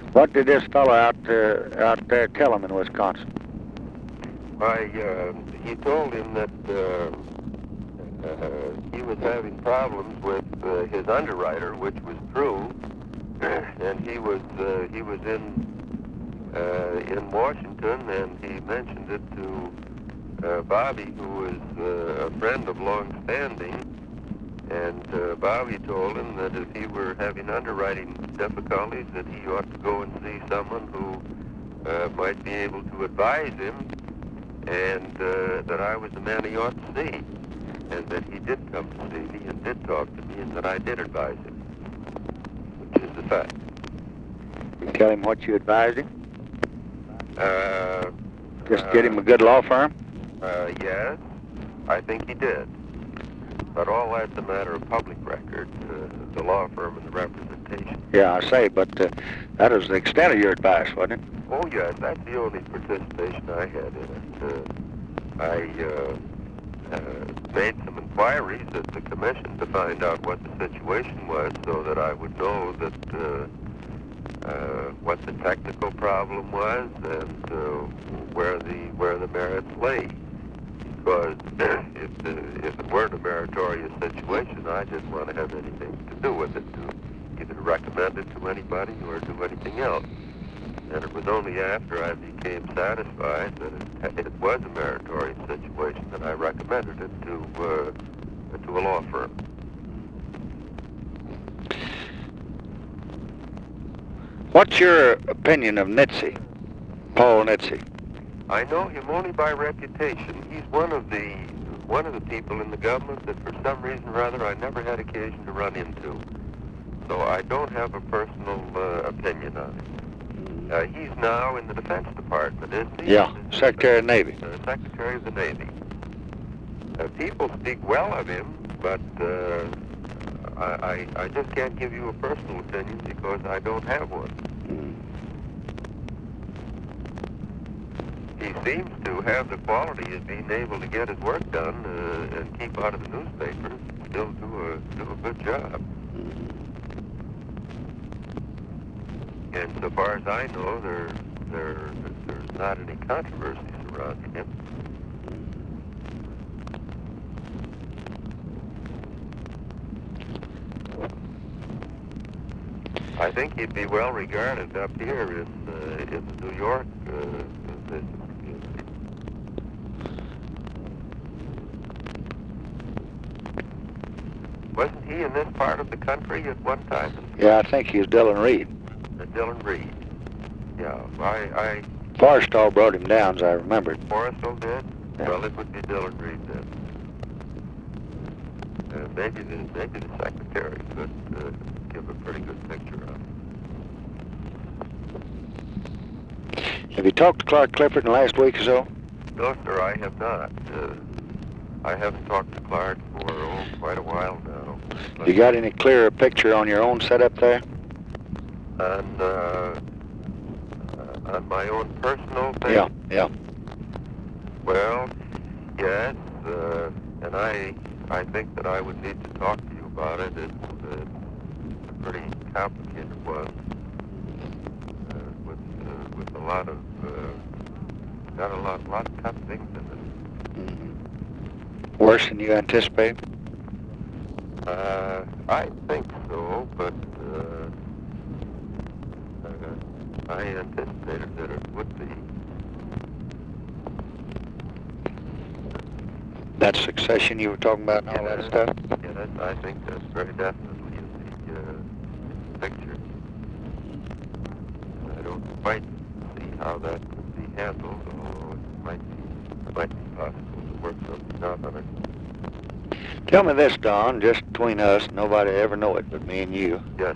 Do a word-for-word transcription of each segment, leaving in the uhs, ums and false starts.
What did this fellow out uh, out there tell him in Wisconsin? I, uh, he told him that uh, uh, he was having problems with uh, his underwriter, which was true, and he was uh, he was in uh, in Washington, and he mentioned it to uh, Bobby, who was uh, a friend of long standing. And uh, Bobby told him that if he were having underwriting difficulties, that he ought to go and see someone who uh, might be able to advise him, and uh, that I was the man he ought to see, and that he did come to see me and did talk to me, and that I did advise him, which is the fact. You tell him what you advised him? Uh, Just get him a good law firm? Uh, yes, I think he did. But all that's a matter of public record, uh, the law firm and the representation. Yeah, I say, but uh, that was the extent of your advice, wasn't it? Oh, yes, that's the only participation I had in it. Uh, I uh, uh, made some inquiries at the commission to find out what the situation was so that I would know that uh, uh, what the technical problem was and uh, where the where the merits lay. Because if, the, if it weren't a meritorious situation, I didn't want to have anything to do with it, to either recommend it to anybody or do anything else. And it was only after I became satisfied that it, it was a meritorious situation that I recommended it to, uh, to a law firm. What's your opinion of Nitze, Paul Nitze? I know him only by reputation. He's one of the one of the people in the government that for some reason or other I never had occasion to run into. So I don't have a personal uh, opinion on him. Uh, he's now in the Defense Department, isn't he? Yeah, Secretary of the Navy. Uh, Secretary of the Navy. Uh, people speak well of him, but uh, I, I, I just can't give you a personal opinion because I don't have one. He seems to have the quality of being able to get his work done uh, and keep out of the newspapers and still do a, do a good job. And so far as I know, there, there, there's not any controversy surrounding him. I think he'd be well regarded up here in, uh, in the New York uh, business community. Wasn't he in this part of the country at one time? Yeah, I think he was Dillon Reed. Uh, Dillon Reed. Yeah, I, I... Forrestal brought him down, as I remember. Forrestal did? Yeah. Well, it would be Dillon Reed then. Uh, maybe the maybe the secretary could uh, give a pretty good picture of it. Have you talked to Clark Clifford in the last week or so? No, sir, I have not. Uh, I haven't talked to Clark for oh, quite a while now. You got any clearer picture on your own setup there? On, uh, uh, on my own personal thing? Yeah, yeah. Well, yes, uh, and I I think that I would need to talk to you about it. It's uh, a pretty complicated one uh, with uh, with a lot of uh, got a lot lot of tough things in it. Mm-hmm. Worse than you anticipated? Uh, I think so, but uh, uh, I anticipated that it would be. That succession you were talking about and all that stuff? Yes, I think that's very definitely in the uh, picture. I don't quite see how that could be handled, although it might be, it might be possible to work something out on it. Tell me this, Don, just between us, nobody ever know it but me and you. Yes.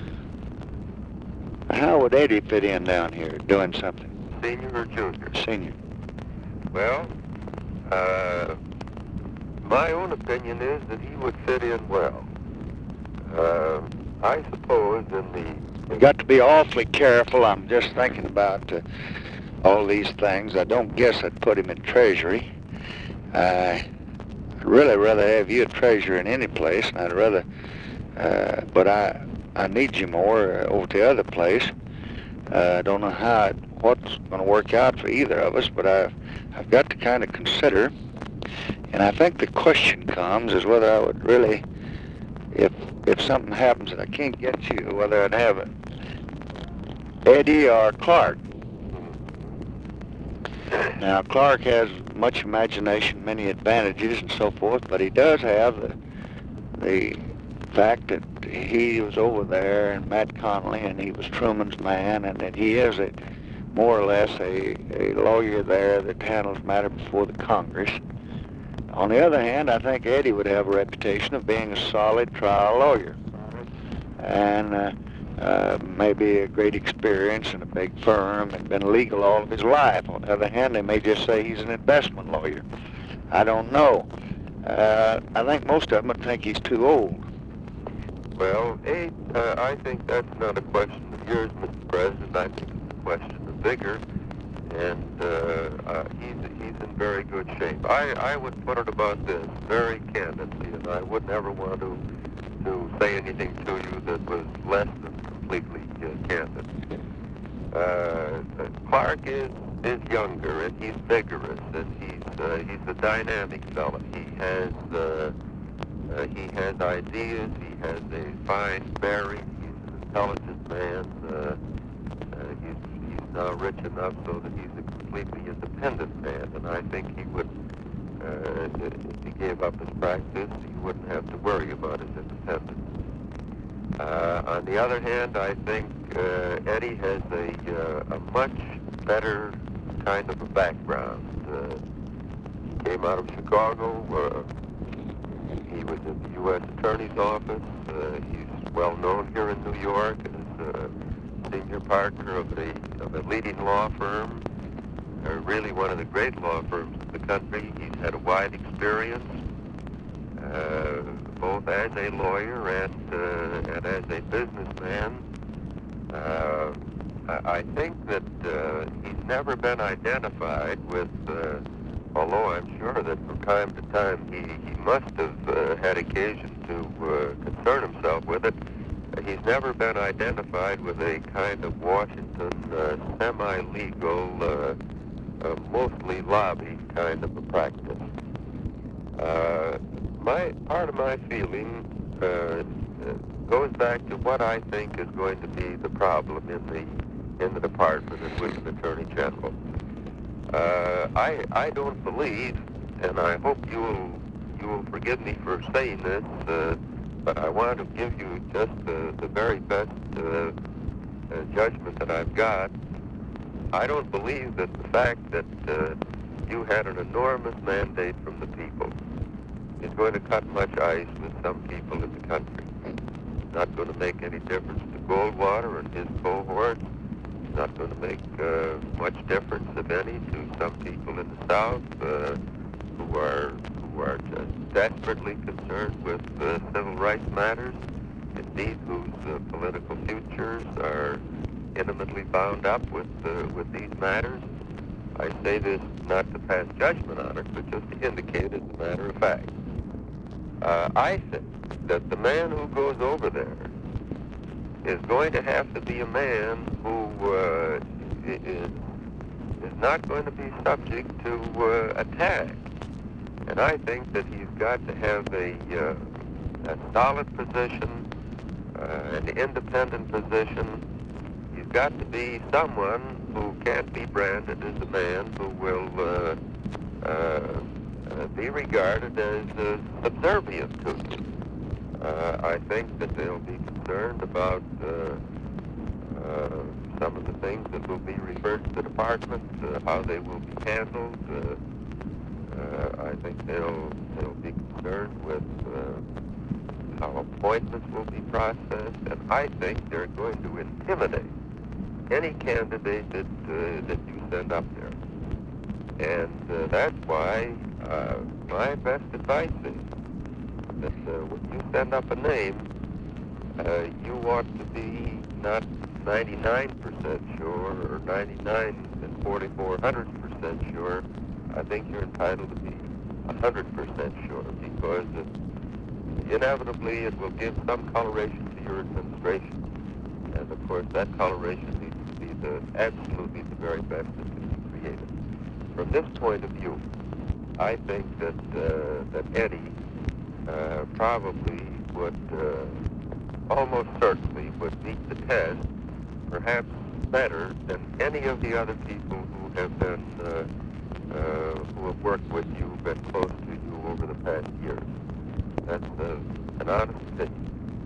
How would Eddie fit in down here doing something? Senior or junior? Senior. Well, uh, my own opinion is that he would fit in well. Uh, I suppose in the... You got to be awfully careful. I'm just thinking about uh, all these things. I don't guess I'd put him in Treasury. Uh, I'd really rather have you a treasurer in any place, and I'd rather... Uh, but I I need you more uh, over at the other place. Uh, I don't know how it, what's going to work out for either of us, but I've, I've got to kind of consider. And I think the question comes is whether I would really, if if something happens that I can't get you, whether I'd have it Eddie or Clark. Now, Clark has much imagination, many advantages and so forth, but he does have the, the fact that he was over there and Matt Connolly and he was Truman's man, and that he is a more or less a, a lawyer there that handles matter before the Congress. On the other hand, I think Eddie would have a reputation of being a solid trial lawyer, and uh, uh, maybe a great experience in a big firm and been legal all of his life. On the other hand, they may just say he's an investment lawyer. I don't know. Uh, I think most of them would think he's too old. Well, Abe, uh, I think that's not a question of yours, Mister President. I think it's a question of Vigor, and uh, uh, he's, he's in very good shape. I, I would put it about this very candidly, and I would never want to, to say anything to you that was less than completely uh, candid. Uh, uh, Clark is, is younger, and he's vigorous, and he's, uh, he's a dynamic fellow. He has... Uh, Uh, he has ideas, he has a fine bearing, he's an intelligent man, uh, uh, he's, he's now rich enough so that he's a completely independent man, and I think he would, uh, if he gave up his practice, he wouldn't have to worry about his independence. Uh, on the other hand, I think uh, Eddie has a, uh, a much better kind of a background. Uh, he came out of Chicago. Uh, He was in the U S Attorney's Office. Uh, he's well known here in New York as a senior partner of a, of a leading law firm, uh, really one of the great law firms in the country. He's had a wide experience, uh, both as a lawyer and, uh, and as a businessman. Uh, I, I think that uh, he's never been identified with uh, although I'm sure that from time to time he, he must have uh, had occasion to uh, concern himself with it, uh, he's never been identified with a kind of Washington uh, semi-legal, uh, uh, mostly lobby kind of a practice. Uh, my part of my feeling uh, goes back to what I think is going to be the problem in the in the department and with the Attorney General. Uh, I I don't believe, and I hope you will you will forgive me for saying this, uh, but I want to give you just the, the very best uh, uh, judgment that I've got. I don't believe that the fact that uh, you had an enormous mandate from the people is going to cut much ice with some people in the country. It's not going to make any difference to Goldwater and his cohorts. Not going to make uh, much difference, if any, to some people in the South uh, who are who are just desperately concerned with uh, civil rights matters, indeed whose uh, political futures are intimately bound up with uh, with these matters. I say this not to pass judgment on it, but just to indicate as a matter of fact. Uh, I think that the man who goes over there is going to have to be a man who uh, is, is not going to be subject to uh, attack. And I think that he's got to have a, uh, a solid position, uh, an independent position. He's got to be someone who can't be branded as a man who will uh, uh, uh, be regarded as uh, subservient to you. Uh, I think that they'll be concerned about uh, uh, some of the things that will be referred to the department, uh, how they will be handled. Uh, uh, I think they'll they'll be concerned with uh, how appointments will be processed, and I think they're going to intimidate any candidate that uh, that you send up there. And uh, that's why uh, my best advice is that uh, when you send up a name, uh, you ought to be not ninety-nine percent sure or ninety-nine and forty-four hundredths percent sure. I think you're entitled to be one hundred percent sure, because it, inevitably it will give some coloration to your administration. And of course that coloration needs to be uh, absolutely the very best that can be created. From this point of view, I think that uh, that Eddie uh, probably would uh, almost certainly would meet the test, perhaps better than any of the other people who have been uh, uh, who have worked with you, been close to you over the past years. That's uh, an honest opinion.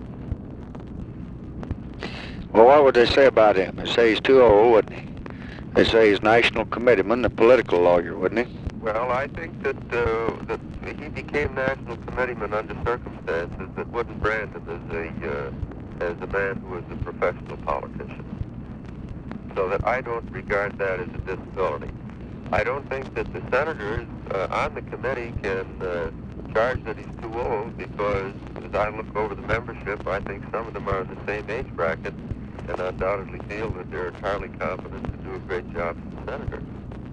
Well, what would they say about him? They say he's too old, wouldn't he? They say he's national committeeman, a political lawyer, wouldn't he? Well, I think that uh, that he became national committeeman under circumstances that wouldn't brand him as a uh, as a man who is a professional politician. So that I don't regard that as a disability. I don't think that the senators uh, on the committee can uh, charge that he's too old, because as I look over the membership, I think some of them are in the same age bracket and undoubtedly feel that they're entirely competent to do a great job as a senator.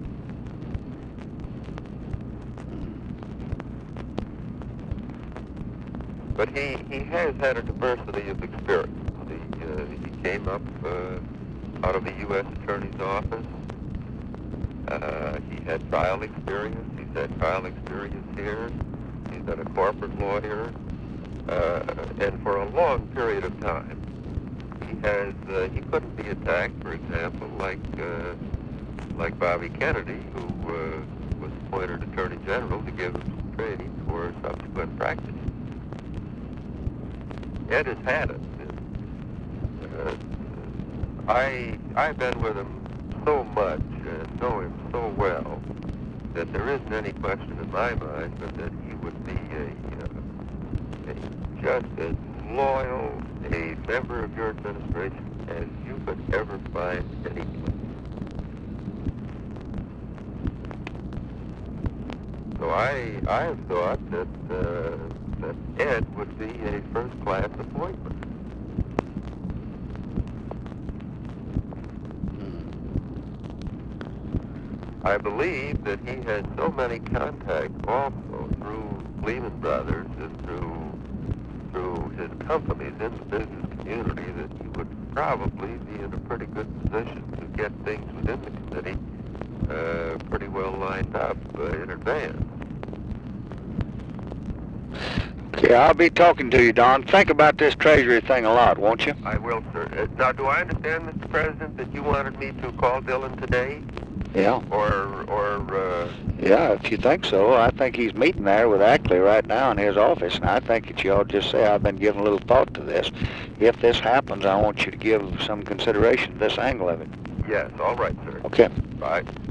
But he, he has had a diversity of experience. He, uh, he came up uh, out of the U S Attorney's office. Uh, he had trial experience. He's had trial experience here. He's been a corporate lawyer. Uh, and for a long period of time, he has uh, he couldn't be attacked, for example, like uh, like Bobby Kennedy, who uh, was appointed Attorney General to give him some training for subsequent practice. Ed has had it. Uh, I I've been with him so much and know him so well that there isn't any question in my mind but that he would be a, uh, a just as loyal a member of your administration as you could ever find anywhere. So I I have thought that uh, that Ed would be a first-class appointment. I believe that he has so many contacts also through Lehman Brothers and through through his companies in the business community that he would probably be in a pretty good position to get things within the committee uh, pretty well lined up uh, in advance. Okay, I'll be talking to you, Don. Think about this Treasury thing a lot, won't you? I will, sir. Uh, now, do I understand, Mister President, that you wanted me to call Dillon today? Yeah. Or, or, uh... Yeah, if you think so. I think he's meeting there with Ackley right now in his office, and I think that you ought to just say, I've been giving a little thought to this. If this happens, I want you to give some consideration to this angle of it. Yes, all right, sir. Okay. Bye.